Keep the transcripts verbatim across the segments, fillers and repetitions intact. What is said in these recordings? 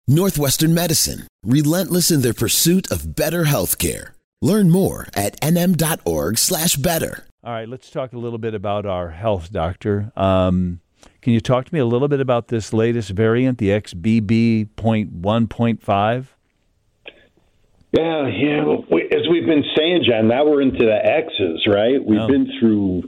Northwestern Medicine, relentless in their pursuit of better healthcare. Learn more at nm.org slash better. All right, let's talk a little bit about our health, doctor. Um, can you talk to me a little bit about this latest variant, the X B B point one point five? Yeah, yeah. We, as we've been saying, John, now we're into the X's, right? We've Oh. been through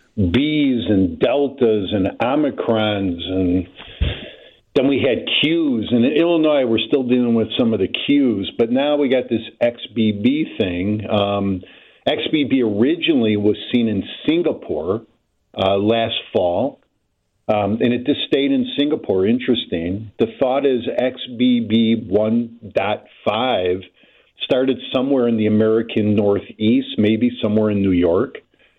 B's and Deltas and Omicrons, and then we had Q's. And in Illinois, we're still dealing with some of the Q's, but now we got this X B B thing. Um, X B B originally was seen in Singapore uh, last fall, um, and it just stayed in Singapore. Interesting. The thought is X B B one point five started somewhere in the American Northeast, maybe somewhere in New York.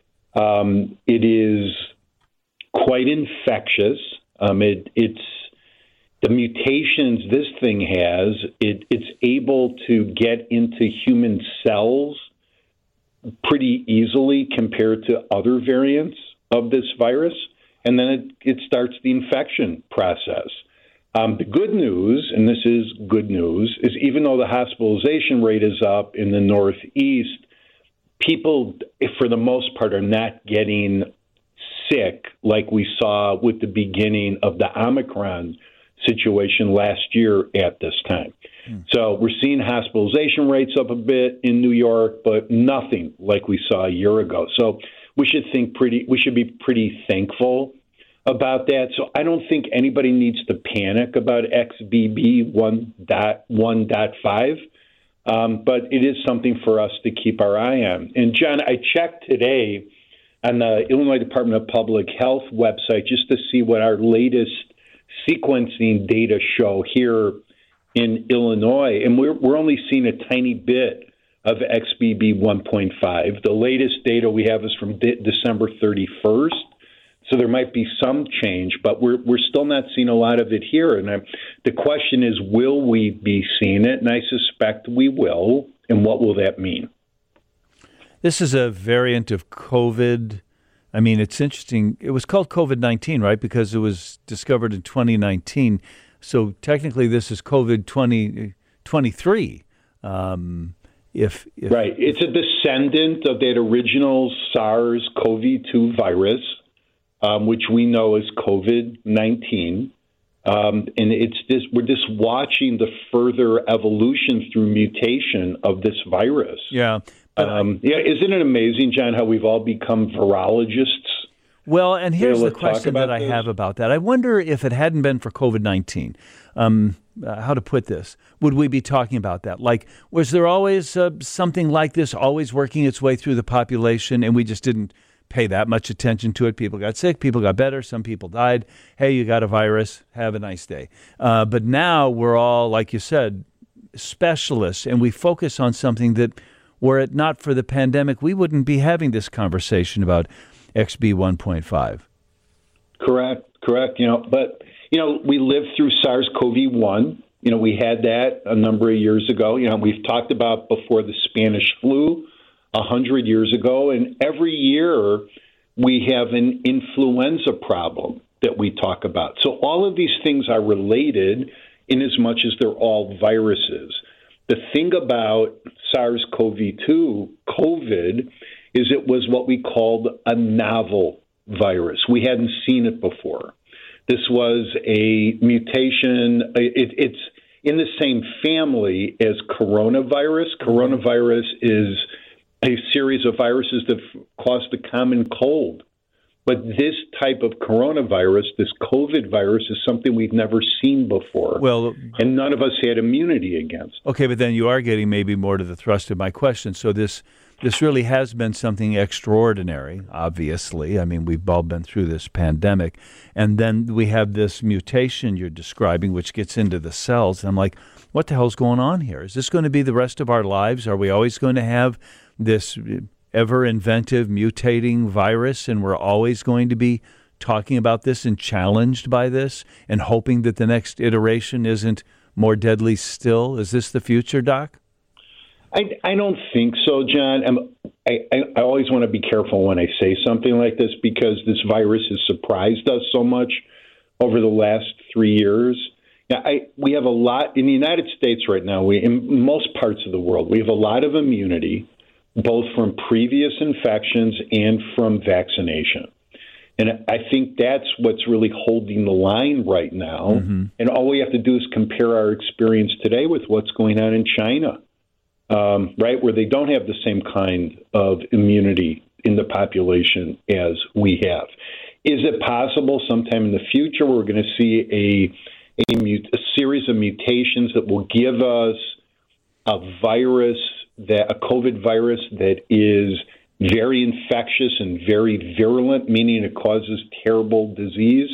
Um, it is quite infectious. Um, it, it's the mutations this thing has. It, it's able to get into human cells pretty easily compared to other variants of this virus, and then it, it starts the infection process. Um, the good news, and this is good news, is even though the hospitalization rate is up in the Northeast, people, for the most part, are not getting sick like we saw with the beginning of the Omicron situation last year at this time. Hmm. So we're seeing hospitalization rates up a bit in New York, but nothing like we saw a year ago. So we should think pretty. We should be pretty thankful about that. So I don't think anybody needs to panic about X B B one point five, um, but it is something for us to keep our eye on. And, John, I checked today on the Illinois Department of Public Health website just to see what our latest sequencing data show here in Illinois, and we're, we're only seeing a tiny bit of X B B one point five. The latest data we have is from de- December thirty-first. So there might be some change, but we're we're still not seeing a lot of it here. And I, the question is, will we be seeing it? And I suspect we will. And what will that mean? This is a variant of COVID. I mean, it's interesting. It was called COVID nineteen, right? Because it was discovered in twenty nineteen. So technically, this is COVID twenty twenty-three. Um, if, if right. It's a descendant of that original SARS-C o V two virus, Um, which we know as COVID nineteen. Um, and it's this, we're just watching the further evolution through mutation of this virus. Yeah. Um, yeah. Isn't it amazing, John, how we've all become virologists? Well, and here's the talk question that about I this? have about that. I wonder if it hadn't been for COVID nineteen, um, uh, how to put this, would we be talking about that? Like, was there always uh, something like this always working its way through the population and we just didn't pay that much attention to it? People got sick, people got better, some people died. Hey, you got a virus, have a nice day. Uh, but now we're all, like you said, specialists, and we focus on something that, were it not for the pandemic, we wouldn't be having this conversation about X B one point five. Correct, correct. You know, but, you know, we lived through SARS-C o V one. You know, we had that a number of years ago. You know, we've talked about before the Spanish flu a hundred years ago, and every year we have an influenza problem that we talk about. So all of these things are related in as much as they're all viruses. The thing about SARS-C o V two, COVID, is it was what we called a novel virus. We hadn't seen it before. This was a mutation. It, it's in the same family as coronavirus. Coronavirus is a series of viruses that cause the common cold. But this type of coronavirus, this COVID virus, is something we've never seen before. Well, and none of us had immunity against. Okay, but then you are getting maybe more to the thrust of my question. So this this really has been something extraordinary, obviously. I mean, we've all been through this pandemic. And then we have this mutation you're describing, which gets into the cells. And I'm like, what the hell's going on here? Is this going to be the rest of our lives? Are we always going to have this ever-inventive, mutating virus, and we're always going to be talking about this and challenged by this and hoping that the next iteration isn't more deadly still? Is this the future, Doc? I, I don't think so, John. I'm, I, I, I always want to be careful when I say something like this because this virus has surprised us so much over the last three years. Now, I, we have a lot in the United States right now. We, in most parts of the world, we have a lot of immunity, both from previous infections and from vaccination. And I think that's what's really holding the line right now. Mm-hmm. And all we have to do is compare our experience today with what's going on in China, um, right, where they don't have the same kind of immunity in the population as we have. Is it possible sometime in the future we're going to see a A, mut- a series of mutations that will give us a virus, that a COVID virus that is very infectious and very virulent, meaning it causes terrible disease?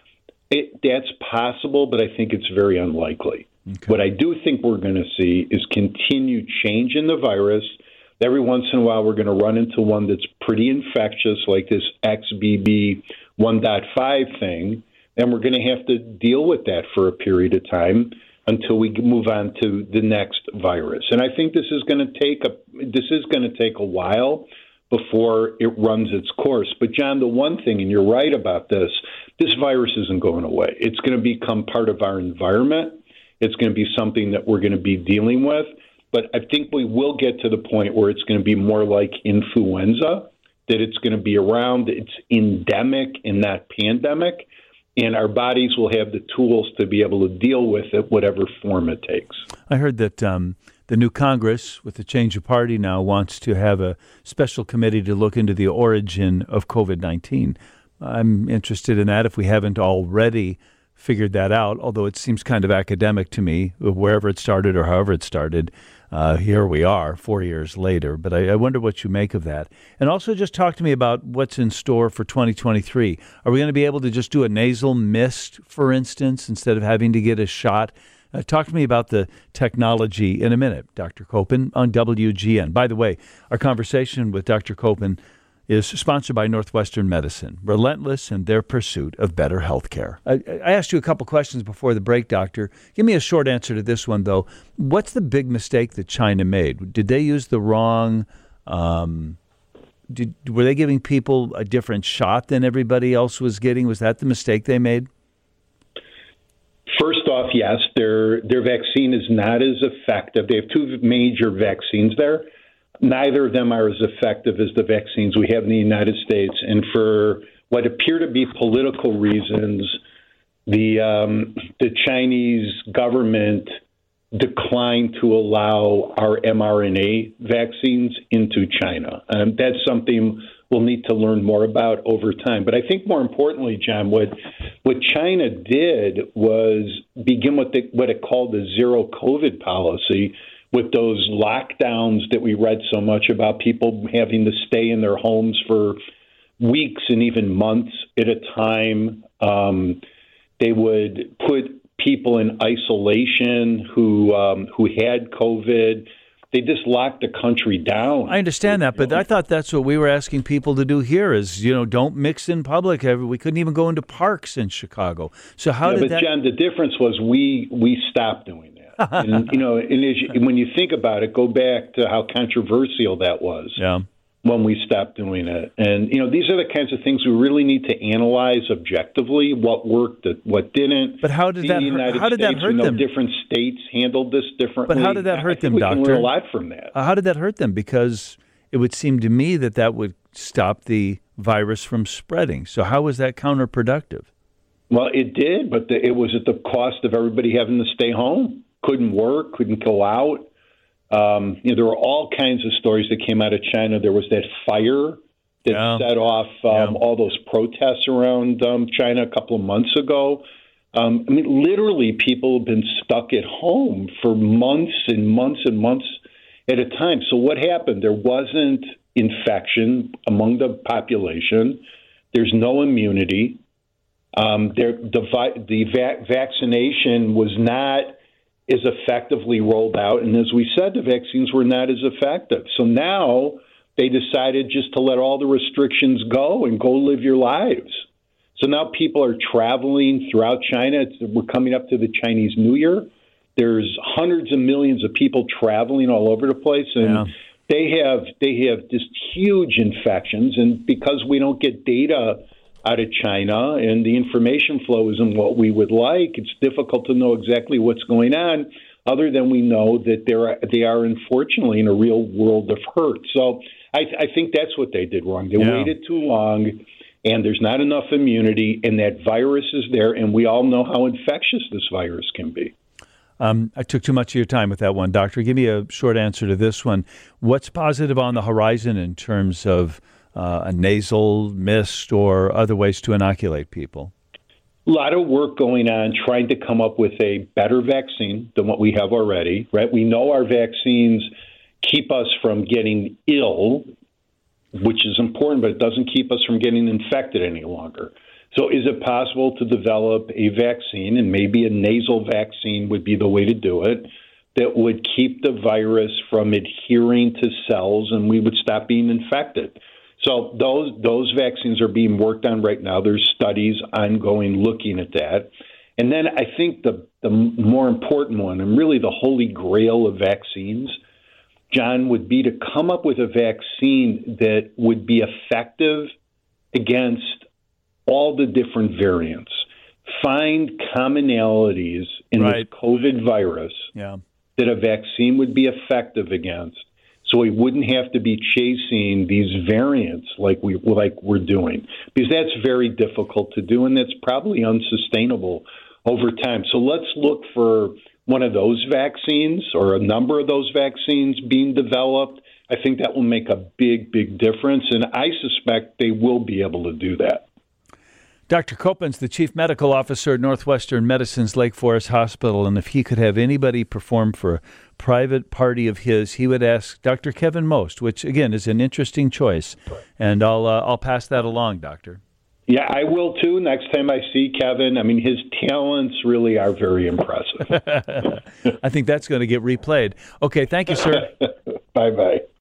It, that's possible, but I think it's very unlikely. Okay. What I do think we're going to see is continued change in the virus. Every once in a while, we're going to run into one that's pretty infectious, like this X B B one point five thing. And we're going to have to deal with that for a period of time until we move on to the next virus. And I think this is going to take a this is going to take a while before it runs its course. But John, the one thing, and you're right about this, this virus isn't going away. It's going to become part of our environment. It's going to be something that we're going to be dealing with. But I think we will get to the point where it's going to be more like influenza, that it's going to be around. It's endemic and not pandemic. And our bodies will have the tools to be able to deal with it, whatever form it takes. I heard that um, the new Congress, with the change of party now, wants to have a special committee to look into the origin of COVID nineteen. I'm interested in that if we haven't already figured that out, although it seems kind of academic to me, wherever it started or however it started. Uh, here we are, four years later. But I, I wonder what you make of that. And also just talk to me about what's in store for twenty twenty-three. Are we going to be able to just do a nasal mist, for instance, instead of having to get a shot? Uh, talk to me about the technology in a minute, Doctor Kopin, on W G N. By the way, our conversation with Doctor Kopin is sponsored by Northwestern Medicine, relentless in their pursuit of better health care. I, I asked you a couple questions before the break, Doctor. Give me a short answer to this one, though. What's the big mistake that China made? Did they use the wrong, um, did, were they giving people a different shot than everybody else was getting? Was that the mistake they made? First off, yes, their their vaccine is not as effective. They have two major vaccines there. Neither of them are as effective as the vaccines we have in the United States. And for what appear to be political reasons, the um, the Chinese government declined to allow our mRNA vaccines into China. Um, that's something we'll need to learn more about over time. But I think more importantly, John, what what China did was begin with the, what it called the zero COVID policy, with those lockdowns that we read so much about, people having to stay in their homes for weeks and even months at a time. Um, they would put people in isolation who um, who had COVID. They just locked the country down. I understand that, but I thought that's what we were asking people to do here is, you know, don't mix in public. We couldn't even go into parks in Chicago. So how yeah, did but that... John, the difference was we we stopped doing that. And, you know, and as you, when you think about it, go back to how controversial that was yeah. when we stopped doing it. And, you know, these are the kinds of things we really need to analyze objectively, what worked, what didn't. But how did that, United how did States, that hurt we know them? Different states handled this differently. But how did that hurt I think them, we Doctor? We can learn a lot from that. Uh, how did that hurt them? Because it would seem to me that that would stop the virus from spreading. So how was that counterproductive? Well, it did, but the, it was at the cost of everybody having to stay home. Couldn't work, couldn't go out. Um, you know, there were all kinds of stories that came out of China. There was that fire that yeah. set off um, yeah. all those protests around um, China a couple of months ago. Um, I mean, literally, people have been stuck at home for months and months and months at a time. So what happened? There wasn't infection among the population. There's no immunity. Um, there, the vi- the va- vaccination was not is effectively rolled out. And as we said, the vaccines were not as effective. So now they decided just to let all the restrictions go and go live your lives. So now people are traveling throughout China. It's, we're coming up to the Chinese New Year. There's hundreds of millions of people traveling all over the place. And yeah. they have they have just huge infections. And because we don't get data out of China, and the information flow isn't what we would like. It's difficult to know exactly what's going on, other than we know that they're, they are unfortunately in a real world of hurt. So I, I think that's what they did wrong. They Yeah. waited too long, and there's not enough immunity, and that virus is there, and we all know how infectious this virus can be. Um, I took too much of your time with that one, Doctor. Give me a short answer to this one. What's positive on the horizon in terms of uh, a nasal mist or other ways to inoculate people? A lot of work going on trying to come up with a better vaccine than what we have already, right? We know our vaccines keep us from getting ill, which is important, but it doesn't keep us from getting infected any longer. So is it possible to develop a vaccine, and maybe a nasal vaccine would be the way to do it, that would keep the virus from adhering to cells and we would stop being infected? So those those vaccines are being worked on right now. There's studies ongoing looking at that. And then I think the, the more important one, and really the holy grail of vaccines, John, would be to come up with a vaccine that would be effective against all the different variants. Find commonalities in Right. this COVID virus Yeah. that a vaccine would be effective against, so we wouldn't have to be chasing these variants like we like we're doing, because that's very difficult to do, and that's probably unsustainable over time. So let's look for one of those vaccines or a number of those vaccines being developed. I think that will make a big, big difference, and I suspect they will be able to do that. Doctor Copen's the Chief Medical Officer at Northwestern Medicine's Lake Forest Hospital, and if he could have anybody perform for a private party of his, he would ask Doctor Kevin Most, which, again, is an interesting choice. And I'll uh, I'll pass that along, Doctor. Yeah, I will, too, next time I see Kevin. I mean, his talents really are very impressive. I think that's going to get replayed. Okay, thank you, sir. Bye-bye.